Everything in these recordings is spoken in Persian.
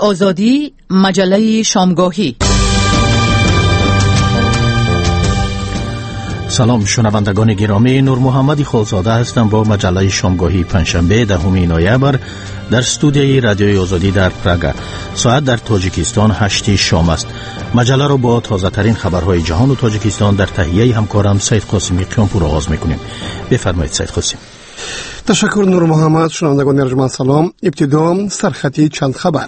آزادی، مجله شامگاهی. سلام شنوندگان گرامی، نور محمد خالزاده هستم با مجله شامگاهی پنجشنبه 10 نوامبر در استودیوی رادیوی آزادی در پراگ. ساعت در تاجیکستان 8 شام است. مجله را با تازه ترین خبرهای جهان و تاجیکستان در تهیه همکارم سید قاسمی قیانپور آغاز میکنیم. بفرمایید سید قاسم. تشکر نور محمد. شنوندگان ارجمند سلام. ابتدا سرخطی چند خبر.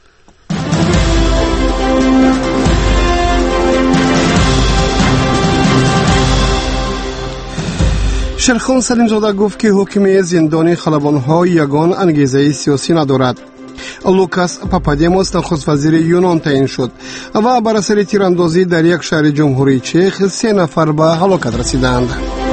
شیرخان سلیم زاده گفت که حکم زندان خلبان‌ها یگان انگیزه سیاسی ندارد. لوکاس پاپادیموس نخست وزیر یونان تعیین شد و بر اثر تیراندازی در یک شهر جمهوری چک 3 نفر به هلاکت رسیدند.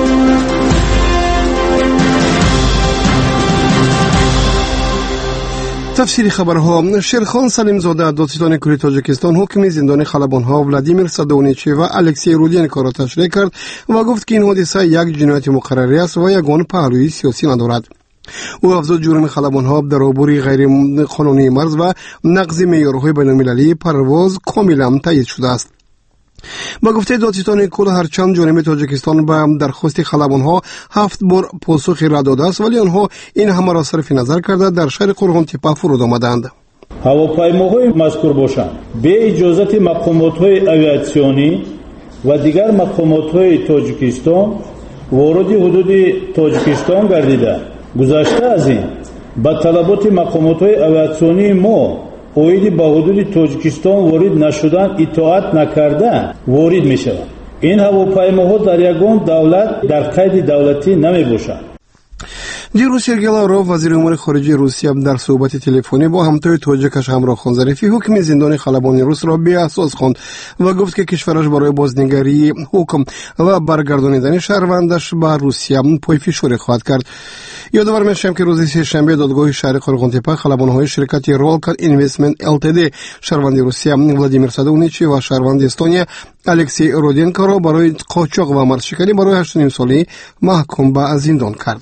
تفسیر خبرها. شیرخان سلیم زاده دادستان کلی تاجیکستان حکم زندان خلبان‌ها ولادیمیر سادونیچی و الکسی رودینکو را تشریح کرد و گفت که این حادثه یک جنایت مقرری است و یگان پهلوی سیاسی ندارد. او افزود جرم خلبان‌ها در عبور غیر قانونی مرز و نقض معیارهای بین‌المللی پرواز کاملا تایید شده است. با گفته دادستان کل هرچند جانب تاجیکستان به درخواست خلبان‌ها 7 بار پاسخ رد داده است، ولی آنها این همه را صرف نظر کرده در شهر قرغن‌تپه فرود آمدند. هواپیماهای مذکور باشند به اجازت مقامات‌های آویاسیونی و دیگر مقامات‌های تاجیکستان وارد حدود تاجیکستان گردیده گذشته از این با طلبات مقامات‌های آویاسیونی ما اوید با حدود تاجیکستان وارد نشدن اطاعت نکرده وارد می شود. این هواپیماها در یگان دولت در قید دولتی نمی باشند. دیروز سرگئی لاوروف وزیر امور خارجه روسیه در صحبت تلفنی با همتای تاجیکش همراه ظریفی حکم زندان خلبان روس را بی اساس خواند و گفت که کشورش برای بازنگری حکم و برگردانیدن شهروندش به روسیه پایفشاری خواهد کرد. یادآور میشم که روز سه‌شنبه دادگاه شهر قرغن‌تپه خلبان‌های شرکت رولکر اینوستمنت LTD شهروند روسیه ولادیمیر سادونیچی و شهروند استونیا الکسی رودینکو را برای قاچاق و مرزشکنی برای 8.5 سالی محکوم به زندان کرد.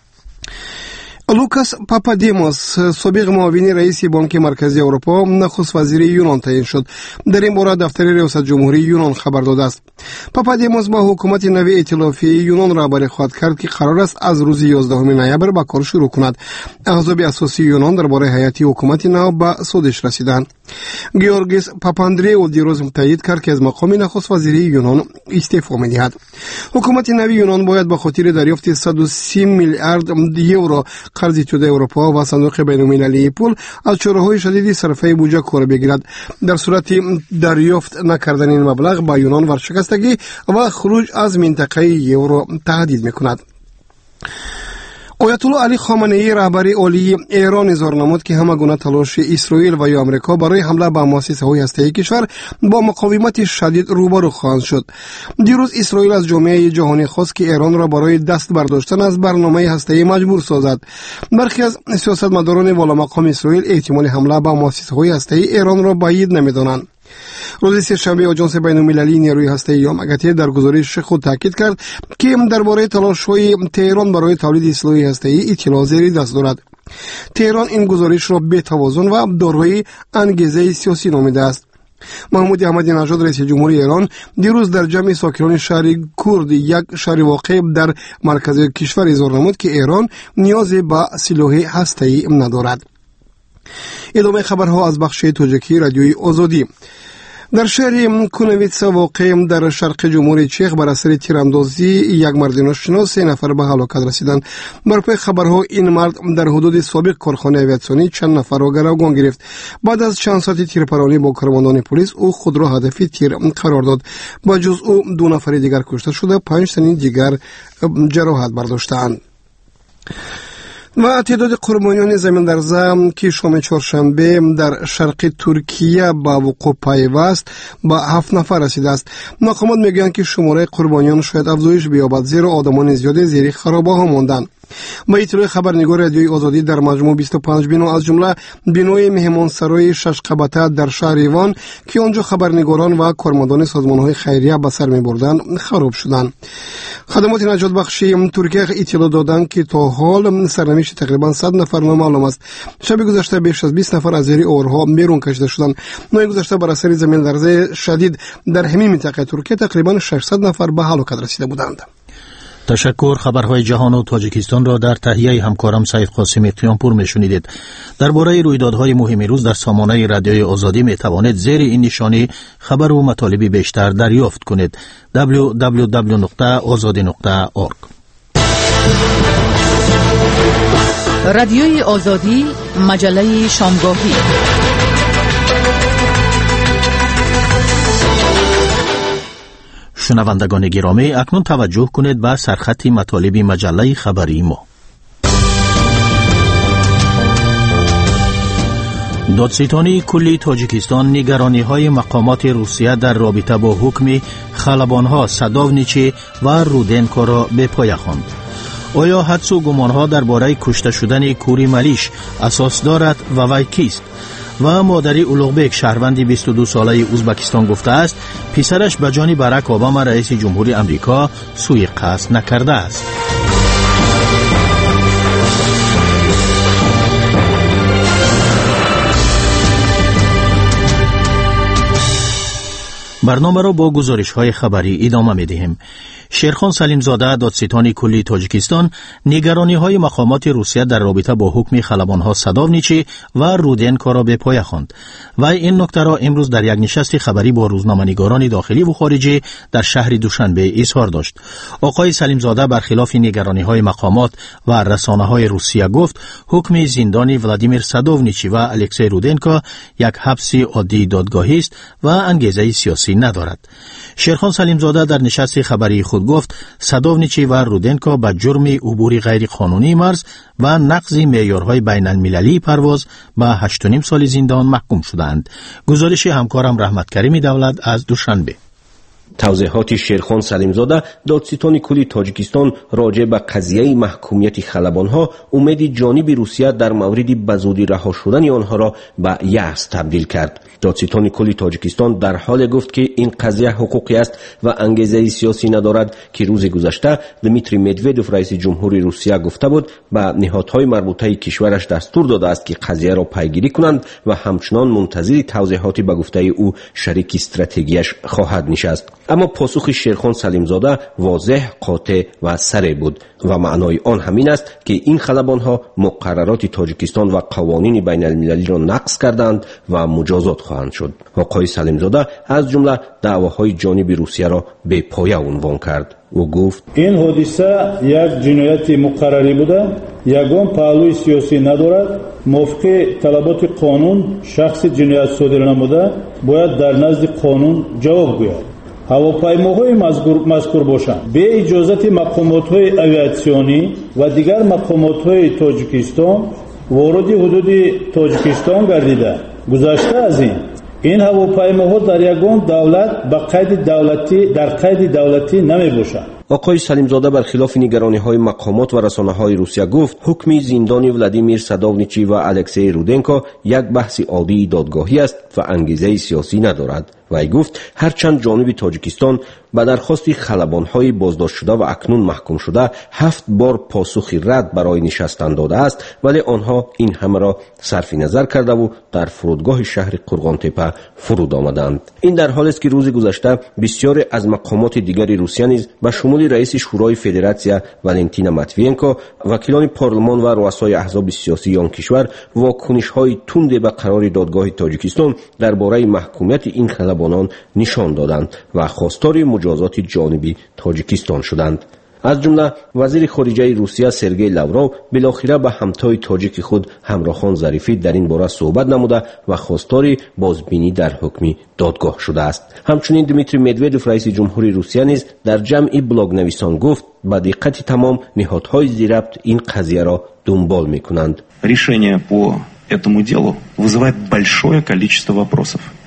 لوکاس پاپادیموس سابق معاون رئیس بانک مرکزی اروپا نخست وزیر یونان تعیین شد. در این باره دفتر ریاست جمهوری یونان خبر داده است. پاپادیموس با حکومت نوی ائتلافی یونان رهبری خواهد کرد که قرار است از روز 11 نوامبر به کار شروع کند. احزاب اساسی یونان درباره هیئت حکومت نو به سودش رسیدند. گیورگیس پاپاندریو دیروز تایید کرد که از مقام نخست وزیری یونان استعفا می‌دهد. حکومت نوی یونان باید به خاطر دریافت 130 میلیارد یورو قرض توده اروپا و صندوق بین‌المللی پول از چاره‌های شدید صرفه بودجه کار بگیرد. در صورت دریافت نکردن این مبلغ با یونان ورشکستگی و خروج از منطقه یورو تهدید می‌کند. آیت الله علی خامنه‌ای رهبر عالی ایران اظهار نمود که همه گونه تلاش اسرائیل و یا آمریکا برای حمله به مؤسسه‌های هسته‌ای کشور با مقاومت شدید روبرو خواهند شد. دیروز اسرائیل از جامعه جهانی خواست که ایران را برای دست برداشتن از برنامه هسته‌ای مجبور سازد. برخی از سیاستمداران والامقام اسرائیل احتمال حمله به مؤسسه‌های هسته‌ای ایران را بعید نمی‌دانند. روز سه‌شنبه آژانس بین‌المللی نیروی هسته‌ای یا مگتی در گزارش خود تاکید کرد که درباره تلاش‌های تهران برای تولید سلاح هسته‌ای اطلاع زیر دست دارد. تهران این گزارش را بی‌توازن و دارای انگیزه سیاسی نامیده است. محمود احمدی نژاد رئیس جمهوری ایران دیروز در جمع ساکنان شهر کرد یک شهر واقع در مرکز کشور اظهار نمود که ایران نیاز به سلاح هسته‌ای ندارد. ادامه خبرها از بخش تاجیکی رادیوی آزادی. در شهر کونویتسا واقع در شرق جمهوری چک بر اثر تیراندازی یک مرد ناشناس 3 نفر به هلاکت رسیدند. بر پای خبرها این مرد در حدود سابق کارخانه آویاسیونی چند نفر را گروگان گرفت. بعد از چند ساعت تیرپرانی با کارمندان پلیس او خود را هدف تیر قرار داد. با جز او 2 نفر دیگر کشته شده، 5 تن دیگر جراحت برداشتند. و تعداد قربانیان زمین لرزه که شام چهارشنبه در شرق ترکیه با وقوع پیوست با 7 نفر رسیده است. مقامات میگویند که شماره قربانیان شاید افزایش بیابد زیرا آدمان زیادی زیر خرابه ها ماندند. با اطلاع خبرنگار رادیوی آزادی در مجموع 25 بنا از جمله بنای مهمانسرای 6 قبته در شهر ایوان که آنجا خبرنگاران و کارمندان سازمان‌های خیریه به سر می‌بردند خراب شدند. خدمات نجات بخشی ترکیه اطلاع دادند که تا حال سرنوشت تقریبا 100 نفر نامعلوم است. شب گذشته بیش از 20 نفر از زیر آورها بیرون کشیده شدند. ماه گذشته بر اثر زمین لرزه شدید در همین منطقه ترکیه تقریبا 600 نفر به هلاکت رسیده بودند. تشکر. خبرهای جهان و تاجیکستان را در تهیه همکارم سعید قاسمی قیامپور میشنیدید. درباره رویدادهای مهم روز در سامانه رادیوی آزادی می توانید زیر این نشانی خبر و مطالب بیشتر دریافت کنید. www.azadi.org. رادیوی آزادی، مجله شامگاهی. شنوندگان گرامی، اکنون توجه کنید به سرخط مطالب مجله خبری ما. دادستانی کلی تاجیکستان نگرانی‌های مقامات روسیه در رابطه با حکم خلبان‌ها سادوونیچی و رودنکو را به پایه خواند. آیا حدس و گمان‌ها درباره کشته شدن کوری ملیش اساس دارد و وی کیست؟ و مادری اولوغبک شهروند 22 ساله ازبکستان گفته است پسرش به جان باراک اوباما رئیس جمهوری امریکا سوء قصد نکرده است. برنامه را با گزارش‌های خبری ادامه می‌دهیم. شیرخان سلیم زاده دادستان کلی تاجیکستان نگرانی‌های مقامات روسیه در رابطه با حکم خلبان‌ها سادوونیچی و رودنکو را به پایه خواند. و این نکته را امروز در یک نشست خبری با روزنامه‌نگاران داخلی و خارجی در شهر دوشنبه اظهار داشت. آقای سلیم زاده برخلاف نگرانی‌های مقامات و رسانه‌های روسیه گفت حکم زندانی ولادیمیر سادوونیچی و الکسی رودنکو یک حبس عادی دادگاهی است و انگیزه سیاسی ندارد. شیرخان سلیم زاده در نشست خبری خود گفت سادوونیچی و رودنکو به جرم عبور غیر قانونی مرز و نقض معیارهای بین المللی پرواز به 8.5 سال زندان محکوم شدند. گزارش همکارم رحمت کریمی دولت از دوشنبه. توضیحات شیرخان سلیم زاده دادستان کلی تاجیکستان راجع به قضیه محکومیت خلبانها امید جانب روسیه در مورد بزودی رها شدن آنها را به یأس تبدیل کرد. دادستان کلی تاجیکستان در حال گفت که این قضیه حقوقی است و انگیزه سیاسی ندارد که روز گذشته دمیتری مدودوف رئیس جمهوری روسیه گفته بود به نهادهای مربوطه کشورش دستور داده است که قضیه را پیگیری کنند و همچنان منتظر توضیحات به گفته او شریک استراتژیش خواهد نشست. اما پاسخ شیرخان سلیم زاده واضح، قاطع و سریع بود و معنای آن همین است که این خلبانها مقررات تاجیکستان و قوانین بین المللی را نقض کردند و مجازات خواهند شد. آقای سلیم زاده از جمله دعواهای جانب روسیه را به پایه عنوان کرد و گفت این حادثه یک جنایت مقرری بوده، یگان پهلوی سیاسی ندارد. موافق طلبات قانون شخص جنایت صادر نموده باید در نزد قانون جواب گوید. هواپیماهای مذکور باشند به اجازت مقامات‌های اویاسیونی و دیگر مقامات‌های تاجیکستان وارد حدود تاجیکستان گردیده. گذشته از این هواپیماها در یگان دولت در قید دولتی نمی‌باشند. آقای سلیم زاده برخلاف نگرانی‌های مقامات و رسانه‌های روسیه گفت حکم زندانی ولادیمیر سادوونیچی و الکسی رودنکو یک بحث عادی دادگاهی است و انگیزه سیاسی ندارد. وی گفت هرچند جانب تاجیکستان به درخواست خلبان‌های بازداشت شده و اکنون محکوم شده 7 بار پاسخ رد برای نشستن داده است، ولی آنها این همه را صرف نظر کرده و در فرودگاه شهر قرغانتپه فرود آمدند. این در حالی است که روز گذشته بسیاری از مقامات دیگر روسیه نیز به شمول رئیس شورای فدراسیون والنتینا ماتوینکو، وکیلان پارلمان و رؤسای احزاب سیاسی آن کشور واکنش‌های تند به قرار دادگاه تاجیکستان درباره محکومیت این خلبانان نشان دادند و خواستار مجازات جانبی تاجیکستان شدند. از جمله وزیر خارجه روسیه سرگئی لاوروو بالاخره به همتای تاجیک خود همراخان ظریفی در این باره صحبت نموده و خواستار بازبینی در حکم دادگاه شده است. همچنین دمیتری مدودوف رئیس جمهوری روسیه نیز در جمع بلاگ نویسان گفت با دقت تمام نهادهای ضبط این قضیه را دنبال می‌کنند. Решение по этому делу вызывает большое количество вопросов.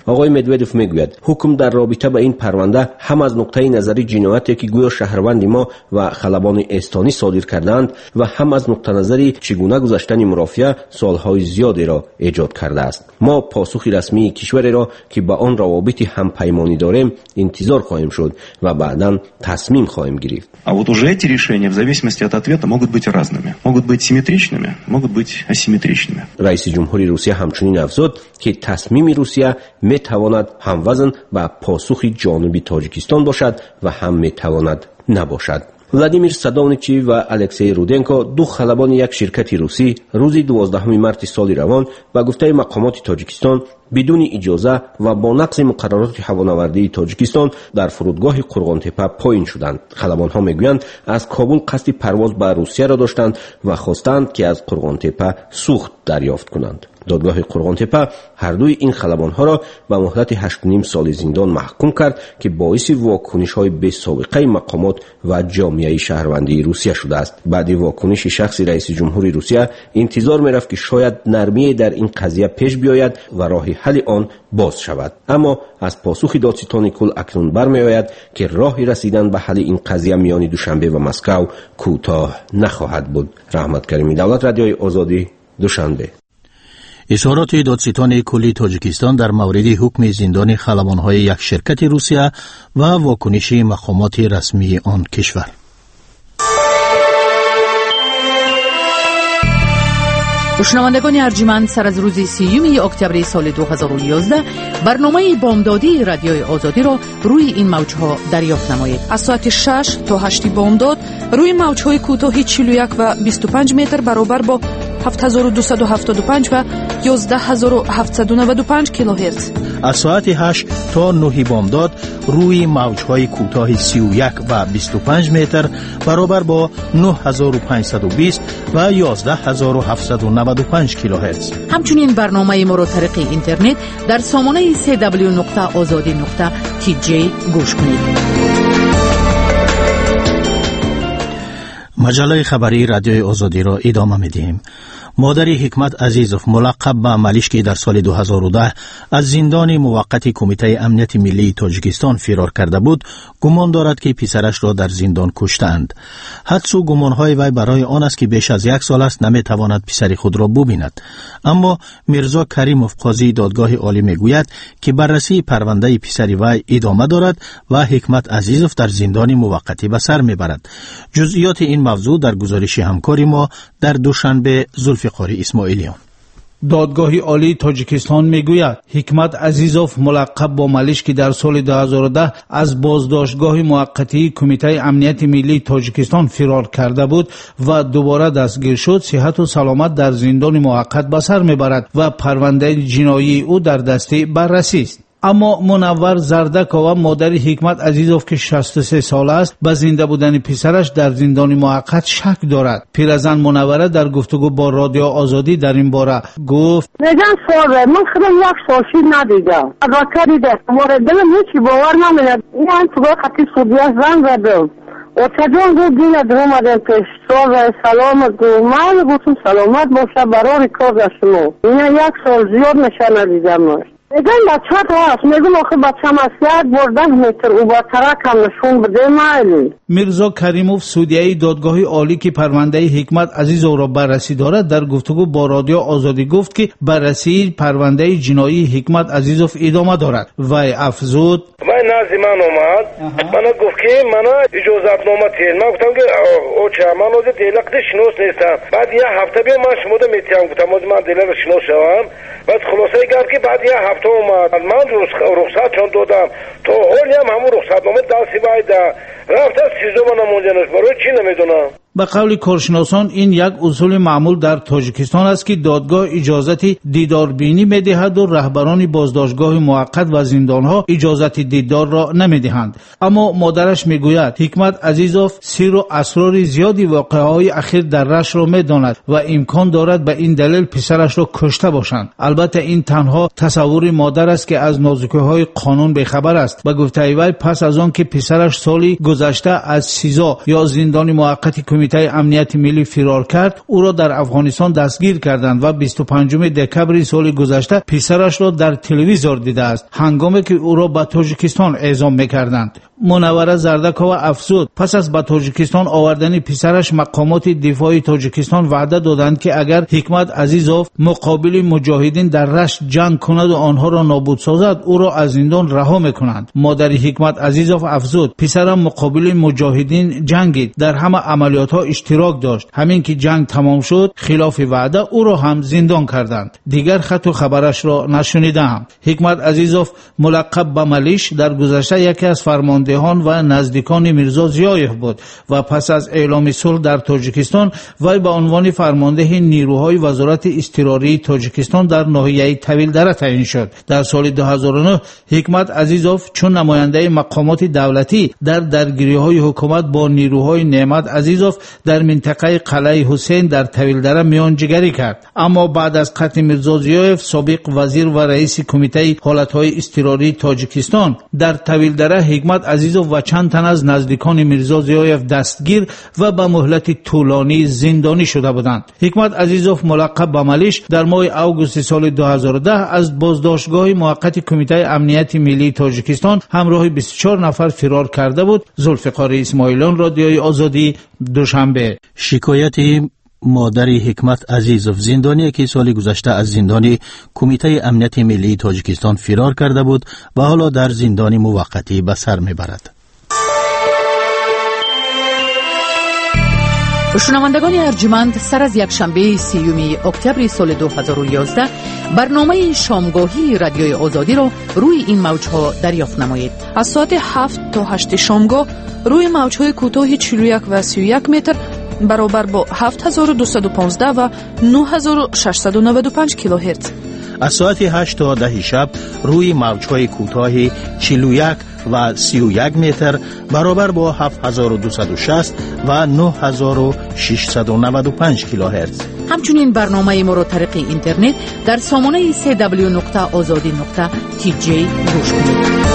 آقای مدودوف میگوید حکم در رابطه با این پرونده هم از نقطه نظری جنایتی که گویا شهروند ما و خلبان استانی صادر کردند و هم از نقطه نظری چگونه گذشتن مرافعه سالهای زیادی را ایجاد کرده است. ما پاسخ رسمی کشوری را که با آن روابط همپیمانی داریم انتظار خواهیم شد و بعداً تصمیم خواهیم گرفت. А вот уже эти решения в зависимости от ответа могут быть разными. Могут быть симметричными, могут быть асимметричными. رئیس جمهوری روسیه همچنین افزود که تصمیم روسیه میتواند هموزن با پاسخ جانبی تاجیکستان باشد و هم میتواند نباشد. ولادیمیر سادونیچی و الکسی رودنکو دو خلبان یک شرکت روسی روز 12 مارس سال روان با گفته مقامات تاجیکستان بدون اجازه و با نقض مقررات هوانوردی تاجیکستان در فرودگاه قرغان‌تپه پایین شدند. خلبان ها میگویند از کابل قصد پرواز به روسیه را داشتند و خواستند که از قرغان‌تپه سوخت دریافت کنند. دادگاه قرغان‌تپه هر دوی این خلبان ها را به مهلت 8.5 سال زندان محکوم کرد که باعث واکنش های بی سابقه مقامات و جامعه شهروندی روسیه شده است. بعد واکنش شخصی رئیس جمهوری روسیه انتظار می‌رفت که شاید نرمی در این قضیه پیش بیاید و راه حل آن باز شود، اما از پاسخ دادستان کل اکنون برمی‌آید که راه رسیدن به حل این قضیه میان دوشنبه و مسکو کوتاه نخواهد بود. رحمت کریمی، دولت رادیوی آزادی، دوشنبه. اظهارات دادستان کلی تاجیکستان در مورد حکم زندان خلبان‌های یک شرکت روسیه و واکنش مقامات رسمی آن کشور. شنوندگان ارجمند، سر از روز 30 اکتبر سال 2011 برنامه بامدادی رادیوی آزادی را روی این موج‌ها دریافت نمایید. از ساعت 6 تا 8 بامداد روی موج‌های کوتاه 41 و 25 متر برابر با 7275 و 11795 کیلوهرتز. از ساعت 8 تا 9 بامداد روی موج‌های کوتاه 31 و 25 متر برابر با 9520 و 11795 کیلوهرتز. همچنین برنامه ما را طریق اینترنت در سامانه www.azadi.tj گوش کنید. مجله خبری رادیوی آزادی را ادامه می‌دهیم. مادر حکمت عزیزوف ملقب به ملیشکی در سال 2010 از زندان موقت کمیته امنیت ملی تاجیکستان فرار کرده بود، گمان دارد که پسرش را در زندان کشتند. حدس و گمانهای وی برای آن است که بیش از 1 سال است نمیتواند پسر خود را ببیند. اما میرزا کریموف قاضی دادگاه عالی میگوید که بررسی پرونده پسر وی ادامه دارد و حکمت عزیزوف در زندان موقتی به سر میبرد. جزئیات این موضوع در گزارش همکاری ما در دوشنبه قاری اسماعیلیان. دادگاه عالی تاجیکستان میگوید حکمت عزیزوف ملقب با ملیش که در سال 2010 از بازداشتگاه موقتی کمیته امنیت ملی تاجیکستان فرار کرده بود و دوباره دستگیر شد، صحت و سلامت در زندان موقت به سر میبرد و پرونده جنایی او در دست بررسی است. اما منور زردکووا مادر حکمت عزیزوف که 63 ساله است به زنده بودن پسرش در زندان موقت شک دارد. پیرزن منوره در گفتگو با رادیو آزادی در این باره گفت: میگن ساله من خودم 1 سالشی ندیدم. ادوکاری ده مورد دلم هیچی باور نمیاد. من تو خطی سودیه زنگ زدم. اوچجان گفت دیگه درآمدن پیش سال سلامت گفت من گفتم سلامت باشه برای کار شما. اینا 1 سال زیاد نشه ندیدم. میگن بچه تو هست، میگن آخه بچه هم از 10 متر او با ترک هم نشون بده مایلی. میرزا کریموف سودیه دادگاه عالی که پرونده حکمت عزیزوف را بررسی دارد در گفتگو با رادیو آزادی گفت که بررسی پرونده جنایی حکمت عزیزوف ادامه دارد. وی افزود: من نزد من اومد، من گفت که من اجازت نامه تیل، من گفتم که اوچه من از دیلق شناس نیستم. بعد یه هفته بیا من شما ده میتیم، گفتم از من دیلق شناس شوم. بعد خلاصه گفت که بعد یه هفته اومد، من رخصت چون دادم تا حالی هم همون رخصت نامه دستی باید رفته 13 من نمونجنش برای چی نمیدونم. به قول کارشناسان این یک اصول معمول در تاجیکستان است که دادگاه اجازت دیداربینی میدهد و رهبران بازداشتگاه موقت و زندانها اجازت دیدار را نمیدهند. اما مادرش میگوید حکمت عزیزوف سر و اسرار زیادی واقعه‌های اخیر در رشت را میداند و امکان دارد به این دلیل پسرش را کشته باشند. البته این تنها تصور مادر است که از نازکی‌های قانون بی‌خبر است. به گفته وی پس از آن که پسرش سالی گذشته از سیزا یا زندان موقتی کمیته امنیت ملی فرار کرد، او را در افغانستان دستگیر کردند و 25 دکبر سال گذشته پسرش را در تلویزیون دیده است هنگامی که او را به تاجیکستان اعزام می‌کردند. منوره زردکова افزود پس از به تاجیکستان آوردن پسرش مقامات دفاعی تاجیکستان وعده دادند که اگر حکمت عزیزوف مقابل مجاهدین در رشت جنگ کند و آنها را نابود سازد او را از زندان رها میکنند. مادر حکمت عزیزوف افزود پسرم مقابل مجاهدین جنگید، در همه عملیات ها اشتراک داشت، همین که جنگ تمام شد خلاف وعده او را هم زندان کردند. دیگر خط و خبرش را نشنیدم. حکمت عزیزوف ملقب به ملیش در گذشته یکی از فرماندهان و نزدیکان میرزا زیایف بود و پس از اعلام صلح در تاجیکستان وی به عنوان فرمانده نیروهای وزارت اضطراری تاجیکستان در ناحیه طویل دره تعیین شد. در سال 2009 حکمت عزیزوف چون نماینده مقامات دولتی در درگیری‌های حکومت با نیروهای نعمت عزیزوف در منطقه قلعه حسین در طویل دره میانجیگری کرد. اما بعد از قتل میرزا زیایف سابق وزیر و رئیس کمیته حالت‌های اضطراری تاجیکستان در طویل دره حکمت عزیزوف و چند تن از نزدیکان میرزا زیایف دستگیر و به مهلت طولانی زندانی شده بودند. حکمت عزیزوف ملقب به ملیش در ماه اوگوست سال 2010 از بازداشتگاه موقت کمیته امنیت ملی تاجیکستان همراه 24 نفر فرار کرده بود. ذوالفقار اسماعیلیان، رادیوی آزادی، دوشنبه. شکایت مادر حکمت عزیزوف زندانی که سال گذشته از زندان کمیته امنیت ملی تاجیکستان فرار کرده بود و حالا در زندان موقتی به سر میبرد. شنوندگان ارجمند، سر از یکشنبه 30 اکتبر سال 2011 برنامه شامگاهی رادیوی آزادی را روی این موج‌ها دریافت نمایید. از ساعت 7 تا 8 شامگاه روی موج‌های کوتاه 41 و 31 متر برابر با 7215 و 9695 کیلوهرتز. از ساعت 8 تا 10 شب روی موج‌های کوتاه 41 و 31 متر برابر با 7260 و 9695 کیلوهرتز. همچنین برنامه ما را طریق اینترنت در سامانه www.azadi.tj گوش کنید.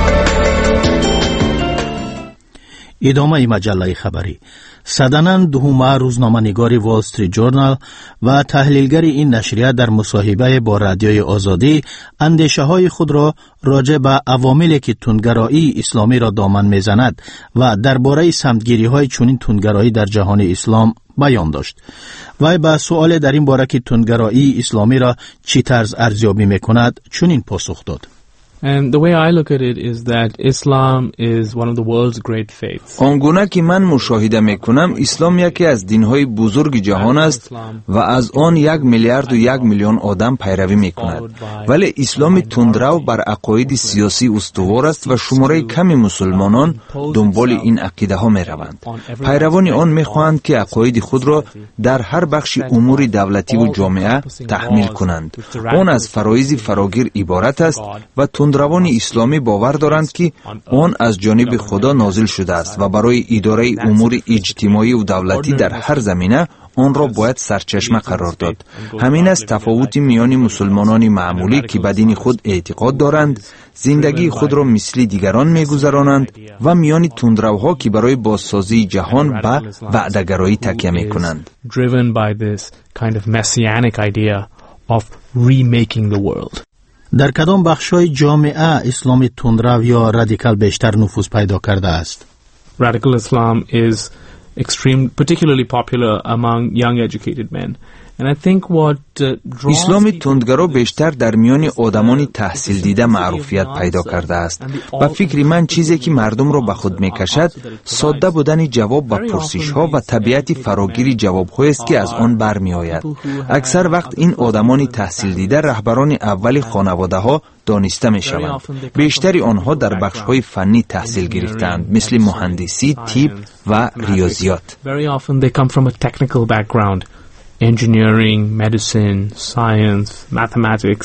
ادامه مجله خبری. سدنن دوما روزنامه‌نگار وال استریت جورنال و تحلیلگر این نشریه در مصاحبه با رادیوی آزادی اندیشه‌های خود را راجع به عواملی که تندگرایی اسلامی را دامن می‌زند و درباره سمتگیری‌های چنین تندگرایی در جهان اسلام بیان داشت. وی به سؤال در این باره که تندگرایی اسلامی را چی طرز ارزیابی می‌کند چنین پاسخ داد. And the way I look at it is that Islam is one of the world's great faiths. آنگونه که من مشاهده میکنم اسلام یکی از دینهای بزرگ جهان است و از آن 1 میلیارد و 1 میلیون آدم پیروی میکند. ولی اسلام تندرو بر عقاید سیاسی استوار است و شماره کمی مسلمانان دنبال این عقیده ها میروند. پیروان آن میخواهند که عقاید خود را در هر بخش امور دولتی و جامعه تحمیل کنند. آن از فرایض فراگیر عبارت است و تندروان اسلامی باور دارند که آن از جانب خدا نازل شده است و برای اداره امور اجتماعی و دولتی در هر زمینه آن را باید سرچشمه قرار داد. همین است تفاوت میان مسلمانان معمولی که به دین خود اعتقاد دارند، زندگی خود را مثل دیگران میگذرانند و میان تندروها که برای بازسازی جهان به وعده‌گرایی تکیه میکنند. Driven by this kind of messianic idea of remaking the world. در کدام بخش‌های جامعه اسلام تندرو یا رادیکال بیشتر نفوذ پیدا کرده است؟ Radical Islam is particularly popular among young educated men. And I think what اسلام تندگرا بیشتر در میان آدمان تحصیل دیده معروفیت پیدا کرده است. و فکر من چیزی که مردم را به خود میکشد ساده بودن جواب به پرسش ها و طبیعت فراگیر جواب های است که از آن برمی آید. اکثر وقت این آدمان تحصیل دیده رهبران اول خانواده ها دانسته می شوند. بیشتری آنها در بخش های فنی تحصیل گرفتند مثل مهندسی، طب و ریاضیات. Very often they come from a technical background. Engineering, medicine, science, mathematics.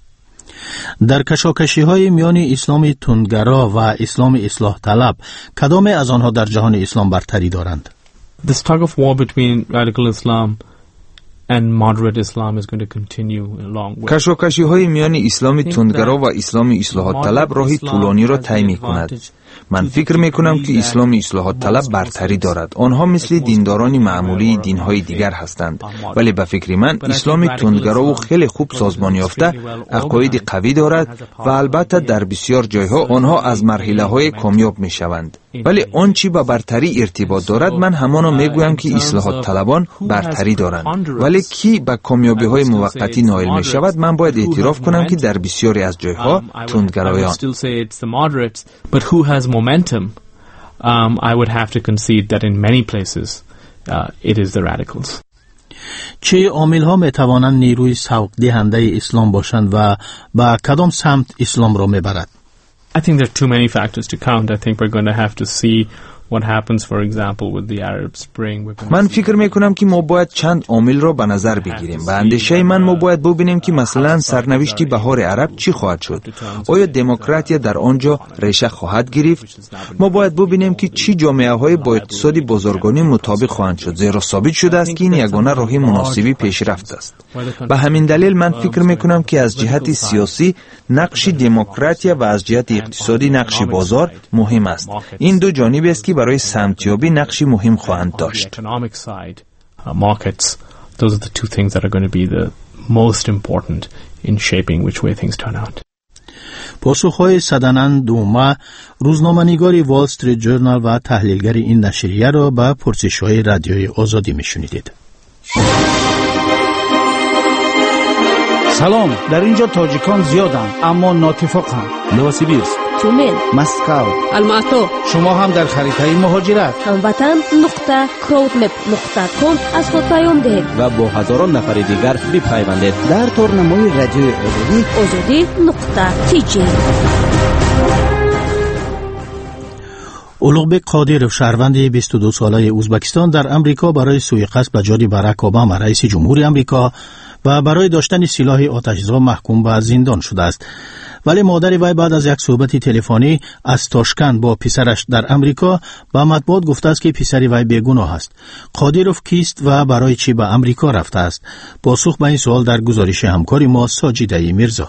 در کشاکشی‌های میان اسلام تندگرا و اسلام اصلاح طلب کدام از آنها در جهان اسلام برتری دارند؟ The tug of war between radical Islam and moderate Islam is going to continue along with. کشاکشی‌های میان اسلام تندگرا و اسلام اصلاحات طلب راهی طولانی را طی می‌کند. من فکر می‌کنم که اسلام اصلاحات طلب برتری دارد. آنها مثل دینداران معمولی دین‌های دیگر هستند، ولی به فکر من اسلام تندگرا و خیلی خوب سازمان یافته عقاید قوی دارد و البته در بسیار جایها آنها از مرحله‌های کامیاب می‌شوند. ولی آنچه با برتری ارتباط دارد من همانا میگویم که اصلاحات طلبان برتری دارند، ولی کی به کامیابی‌های موقتی نائل می‌شود من باید اعتراف کنم که در بسیاری از جایها تندگرایان. But who has momentum? I would have to concede that in many places it is the radicals. چه عامل‌ها می‌توانند نیروی سوق دهنده اسلام باشند و به کدام سمت اسلام را می‌برد؟ I think there are too many factors to count. I think we're going to have to see what happens, for example, with the Arab Spring. من فکر میکنم که ما باید چند عامل را به نظر بگیریم. به اندیشه من ما باید ببینیم که مثلا سرنوشت بهار عرب چی خواهد شد. آیا دموکراتیا در آنجا ریشه خواهد گرفت؟ ما باید ببینیم که چی جامعه‌های با اقتصادی بازارگانی مطابق خواهند شد، زیرا ثابت شده است که این یگانه راه مناسبی پیشرفت است. به همین دلیل من فکر میکنم که از جهت سیاسی نقش دموکراتیا و از جهت اقتصادی نقش بازار مهم است. این دو جانب است که برای سمتیابی نقشی مهم خواهند داشت. Markets, those are the two things that are going to be the most important in shaping which way things turn out. پاسخ‌های سدنن دوما روزنامه‌نگار وال استریت جورنال و تحلیلگر این نشریه را به پرسش‌های رادیوی آزادی می‌شنیدید. سلام، در اینجا تاجیکان زیادند اما ناتفاقند. نوسیبیرسک، تومن، مسکو، الماتو. شما هم در خریطه مهاجرت هموطن.crowdmap.com از خود پیام دهید و با هزاران نفر دیگر بپیوندید در تورنمای رادیوی آزادی.tg. اولوغبک قادیروف شهروند 22 ساله ازبکستان در امریکا برای سوءقصد به جان باراک اوباما رئیس جمهوری امریکا و برای داشتن سلاح آتش‌زا محکوم به زندان شده است. ولی مادر وی بعد از یک صحبت تلفنی از تاشکند با پسرش در امریکا به مطبوعات گفته است که پسر وی بیگناه است. قادیروف کیست و برای چی به امریکا رفته است؟ پاسخ به این سوال در گزارش همکار ما ساجیده میرزا.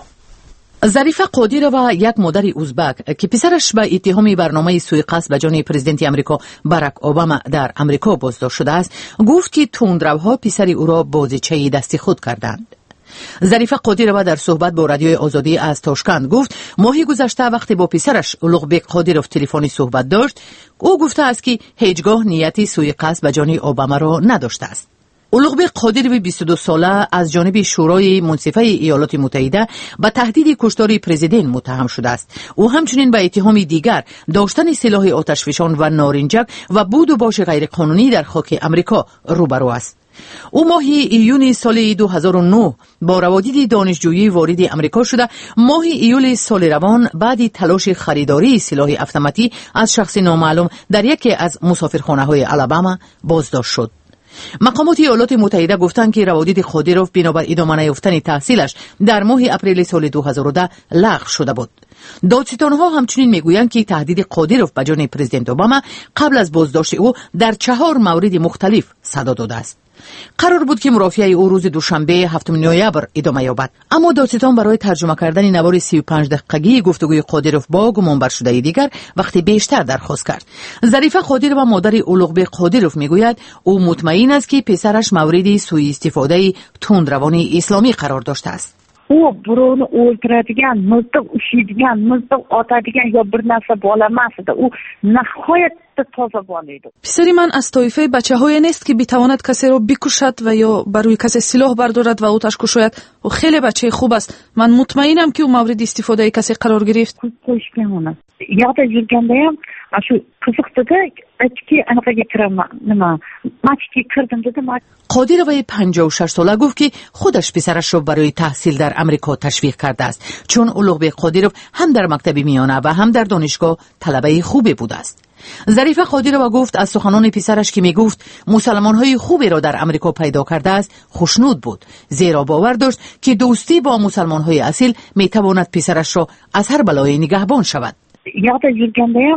ظریفه قادیرووا یک مادر ازبک که پسرش به اتهام برنامه سوءقصد به جان پرزیدنت امریکا باراک اوباما در امریکا بازداشت شده است، گفت که تندروها پسر او را بازیچه دست خود کردند. ظریفه قادیرووا در صحبت با رادیوی آزادی از تاشکند گفت ماهی گذشته وقتی با پسرش اولوغبک قادیروف تلفنی صحبت داشت، او گفته است که هیچگاه نیتی سوءقصد به جان اوباما را نداشته است. اولوغبک قادیروی 22 ساله از جانب شورای منصفه ایالات متحده به تهدید کشتار پرزیدنت متهم شده است. او همچنین به اتهام دیگر داشتن سلاح آتشفشان و نارنجک و بود و باش غیرقانونی در خاک امریکا روبرو است. او ماه ایون سال 2009 با روادید دانشجویی وارد امریکا شده، ماه ایول سال روان بعد تلاش خریداری سلاح اتوماتی از شخص نامعلوم در یکی از مسافرخانه‌های آلاباما بازداشت شد. مقامات ایالات متحده گفتند که روادید قادیروف بنابر ادامه نیافتن تحصیلش در ماه اپریل سال 2010 لغو شده بود. دادستانها همچنین میگویند که تهدید قادیروف به جان پرزیدنت اوباما قبل از بازداشت او در 4 مورد مختلف صدا داده است. قرار بود که مرافعه او روز دوشنبه 7 نوامبر ادامه یابد، اما دادستان برای ترجمه کردن نوار 35 دقیقه‌ای گفتگوی قادیروف با گمانبر شده دیگر وقتی بیشتر درخواست کرد. ظریفه قادیرووا مادر اولوغبک قادیروف میگوید او مطمئن است که پسرش مورد سوء استفاده تندروان اسلامی قرار داشته است. او برون o'ltiradigan, miltiq ushlaydigan, miltiq otadigan yo bir narsa bola emas edi. U nihoyatda toza bola edi. پسری من از طایفه بچه‌های نیست که بتواند کسی را بکشد و یا بر روی کسی سلاح بردارد و آتش کشاید. او خیلی بچه خوب است. من مطمئنم که او مورد استفاده کسی قرار گرفت. qo'yishgan yoqda yurganda ham shu qiziqdi-da, aytdiki anaqaga kiraman, nima masjidga kirdim dedi. قادیرووا 56 ساله گفت که خودش پسرش را برای تحصیل در امریکا تشویق کرده است، چون اولوغبک قادیروف هم در مکتب میانه و هم در دانشگاه طلبه خوبی بوده است. ظریفه قادیرووا گفت از سخنان پسرش که میگفت مسلمان‌های خوبی را در امریکا پیدا کرده است خوشنود بود، زیرا باور داشت که دوستی با مسلمان‌های اصیل میتواند پسرش را از هر بلای نگهبان شود. yoqda yurganda ham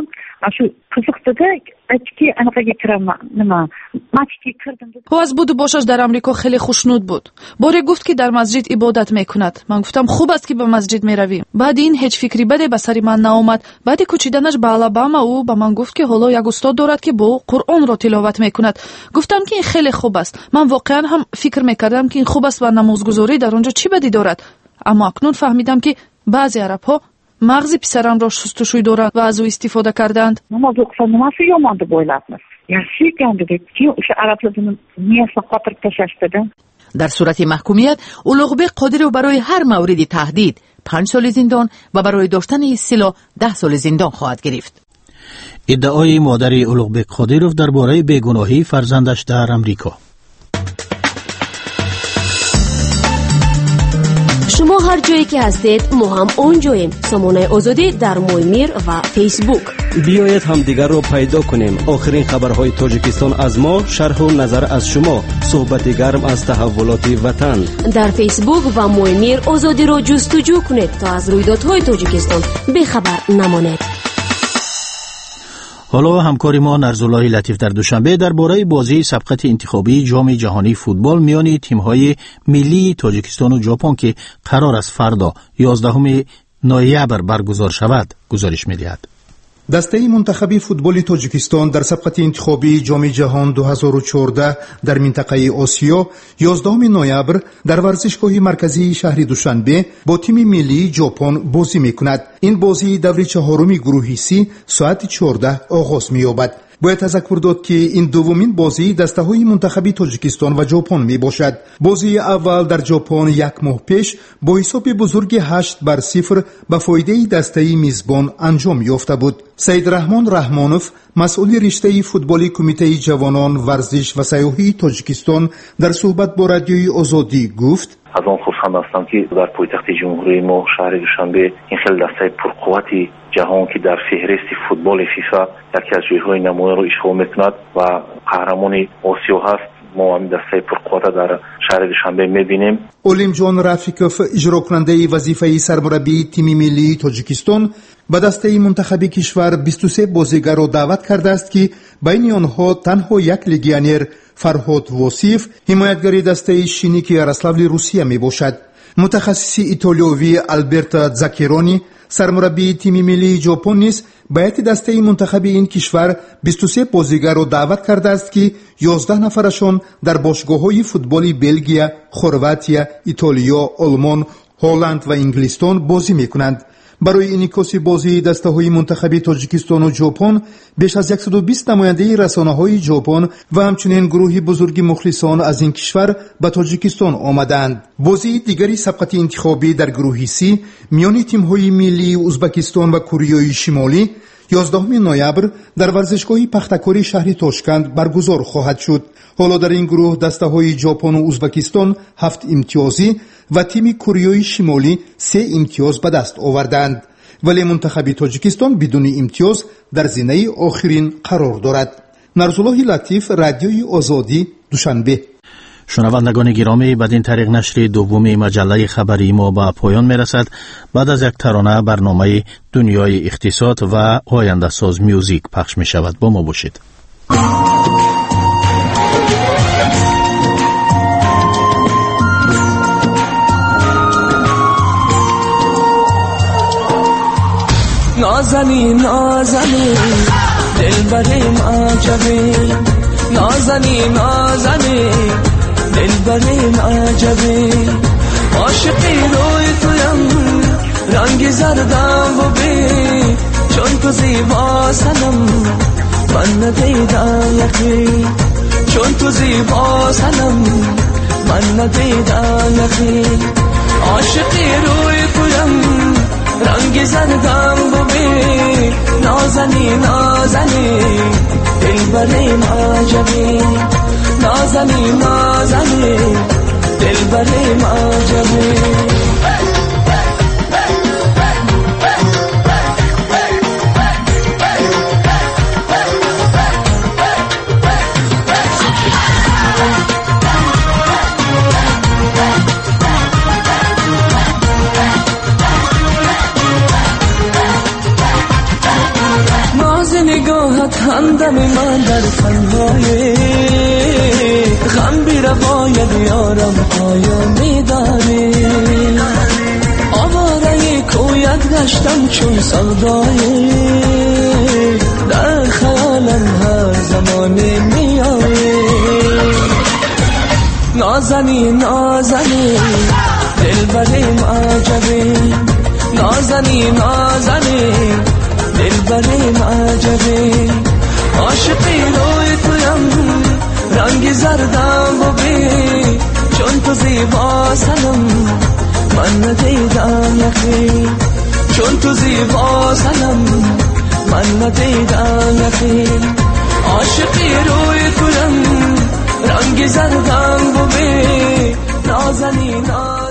shu qiziqdi-da, aytdiki, anaqaga kiraman, nima, masjidga kirdim dedi. او از بود و باشش در امریکا خیلی خوشنود بود. باری گفت که در مسجد عبادت میکند. من گفتم خوب است که به مسجد میرویم. بعد این هیچ فکری بده به سر من ناآمد. بعد کوچیدنش به الاباما او به من گفت که حالا یک استاد دارد که با قرآن را تلاوت میکند. گفتم که این خیلی خوب است. من واقعا هم فکر میکردم که این خوب است و نمازگزاری در آنجا چی بدی دارد. اما اکنون فهمیدم که بعضی عرب‌ها مغز پسران را شستشوی دارند و از او استفاده کردند. namoz o'qisa nimasi yomon deb o'ylabmiz. Yaxshi ekan dedik. Keyin o'sha arablarni miyasini qotirib tashlashdi-da. در صورت محکومیت اولوغبه قادر برای هر مورد تهدید 5 سال زندان و برای داشتن سلاح 10 سال زندان خواهد گرفت. ادعای مادر اولوغبه قادروف درباره بیگناهی فرزندش در امریکا. شما هر جایی که هستید ما هم اونجاییم. سامانه آزادی در مویمیر و فیسبوک. بیایید هم دیگر رو پیدا کنیم. آخرین خبرهای تاجیکستان از ما، شرح و نظر از شما، صحبت گرم از تحولات وطن. در فیسبوک و مویمیر آزادی رو جستجو کنید تا از رویدادهای تاجیکستان بیخبر نمانید. حالا همکار ما نرزالله لطیف در دوشنبه درباره بازی سبقت انتخابی جام جهانی فوتبال میان تیم‌های ملی تاجیکستان و ژاپن که قرار است فردا 11 نوامبر برگزار شود گزارش می‌دهد. دسته منتخبی فوتبال تاجیکستان در سبقت انتخابی جام جهان 2014 در منطقه آسیا 11 نوامبر در ورزشگاه مرکزی شهر دوشنبه با تیم ملی ژاپن بازی می‌کند. این بازی دور چهارم گروه سی ساعت 14 آغاز می‌یابد. باید تذکر داد که این دومین بازی دسته‌های منتخبی تاجیکستان و ژاپن میباشد. بازی اول در ژاپن یک ماه پیش با حساب بزرگ 8-0 به فایده دسته میزبان انجام یافته بود. سید رحمان رحمانوف مسئول رشته فوتبالی کمیته جوانان ورزش و سیاحی تاجیکستان در صحبت با رادیوی آزادی گفت: از آن خوشحال هستم که در پایتخت جمهوری ما شهر دوشنبه این خیلی دسته پرقوتی جهان که در فهرست فوتبال فیفا یکی از جایهای نمایان رو اشغال میکند و قهرمان آسیا هست. ما هم دسته پرقوت در شهر دوشنبه میبینیم. اولیم جان رفیکوف اجرا کننده وظیفه سرمربی تیم ملی تاجیکستان به دسته منتخبی کشور 23 بازیگر را دعوت کرده است که بین آنها تنها یک لگیونر فرهاد واسیف حمایتگری دسته شینیک یاروسلاو روسیه می باشد. متخصص ایتالیایی آلبرتو زاکرونی سرمربی تیم ملی ژاپن نیز باید دسته منتخبی این کشور 23 بازیگر را دعوت کرده است که 11 نفرشان در باشگاه‌های فوتبالی بلژیم، کرواتی، ایتالیا، آلمان، هلند و انگلستان بازی می‌کنند. برای انعکاس بازی دسته‌های منتخبی تاجیکستان و ژاپن بیش از 120 نماینده رسانه‌های ژاپن و همچنین گروهی بزرگ مخلصان از این کشور به تاجیکستان آمدند. بازی دیگری سبقت انتخابی در گروه سی میان تیم‌های ملی ازبکستان و کره شمالی 11 نوامبر در ورزشگاه پختکاری شهر تاشکند برگزار خواهد شد. حالا در این گروه دسته‌های ژاپن و ازبکستان 7 امتیازی و تیم کره شمالی 3 امتیاز به دست آوردند، ولی منتخب تاجیکستان بدون امتیاز در زینه آخرین قرار دارد. نرزالله لطیف، رادیوی آزادی، دوشنبه. شنوندگان گرامی، بدین طریق نشر دوم مجله خبری ما به پایان میرسد. بعد از یک ترانه برنامه دنیای اقتصاد و آینده ساز میوزیک پخش می شود. با ما باشید. نازنی نازنی دلبریم عجبی، نازنی نازنی دلبریم عجبی، عاشقی روی تویم رنگ زردم ببین، چون تو زیبا سنم من ندیدم یقین، چون تو زیبا سنم من ندیدم یقین، عاشقی روی تویم رنگ زردم ببین، نازنی نازنی دلبریم عجبی، نازنی نازنی دلبریم عجبی. همدم من در تنهایی غم بی روایت یارم پایانی داری آواره کویت گشتم چون سودایی در خیالم هر زمانی میایی نازنی نازنی دلبریم عجبی نازنی نازنی دلبریم عجبی عاشقی روی تویم رنگی زردم و بی چون تو زیبا سنم من ندیدم یکی چون تو زیبا سنم من ندیدم یکی عاشقی روی تویم رنگی زردم و بی نازنی نازنی